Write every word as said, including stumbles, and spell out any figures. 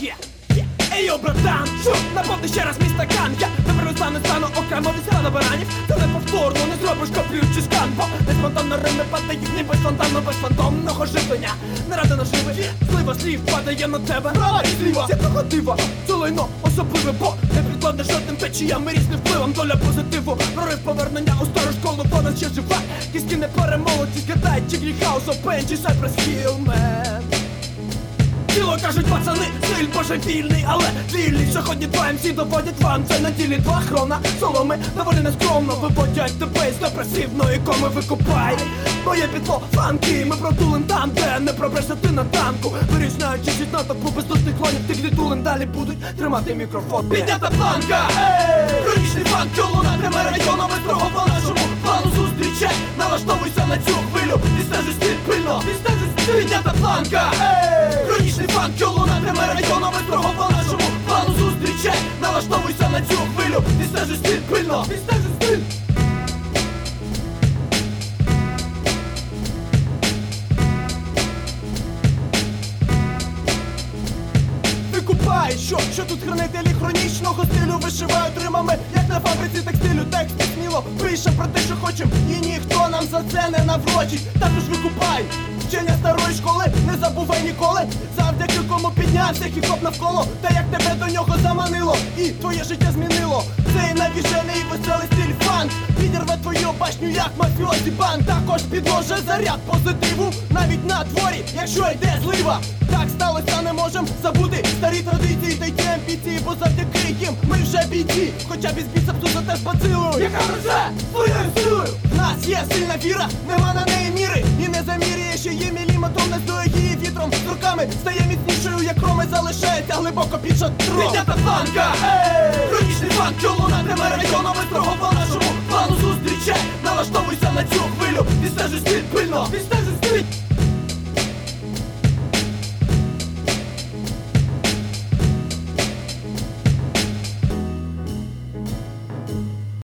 Yeah, yeah. Ей, йо, братан, що? Наповни ще раз мій стакан. Я тепер стану, стану окремо від села баранів. Це не повторно, не зробиш копію чи скан. Бо не спонтанно рими падають, ні без фонтану, без фантомного живлення. Не ради наживи, слива слів падає на тебе. Права і зліва, святого дива, це лайно особливе, бо не підкладне жодним течіям і різним впливом. Доля позитиву, прорив повернення у стару школу, вона ще жива. Кістки не перемолоті, згадай, Чіглі Хаус, Опен чи Сайпрес Хіл, мен. Тіло кажуть пацани, стиль божевільний, але вільний. Сьогодні два ем сі доводять вам, це на ділі два хрона. Соломи доволі нескромно виводять тебе з депресивної коми. Викупай моє підло фанки, ми протулим там, де не пробрешся ти на танку. Вирішнаючись від натовпу бездушних клонів, ти глітулин далі будуть тримати мікрофон. Піднята планка, хронічний фанк, лунатиме районом і строго по нашому плану зустрічай. Налаштовуйся на цю хвилю, і стежиш стиль пильно, і стежиш стиль. Піднята планка, хронічний фанк, лунатиме районом і строго по нашому плану зустрічай. Налаштовуйся на цю хвилю, і стежиш стиль пильно, і стежиш стиль. Викупай, що, що тут хранителі хронічного стилю вишивають римами, як на фабриці текстилю. Текст сміло пишем про те, що хочем, і ніхто нам за це не наврочить. Також викупай вчення старої школи, не забувай ніколи, завдяки кому піднявся хіп-хоп навколо. Та як тебе до нього заманило, і твоє життя змінило. Цей навіжений і веселий стиль фанк підірве твою башню, як мафіозі бан. Також підможе заряд позитиву, навіть на дворі, якщо йде злива. Так сталося, не можем забути старі традиції та й ті амбіції, бо завдяки їм ми вже бійці. Хоча без біцепсу зате з бацилою, яка вже своєю силою. В нас є сильна віра, нема на неї міри, і не заміряє, що є міліметром, не здує її вітром. З руками стає міцнішою, як роми залишається глибоко під шатром. Піднята планка, хронічний фанк, лунатиме районом і строго по нашому плану зустрічай. Налаштовуйся на цю хвилю, і стежиш стиль пильно, і стежиш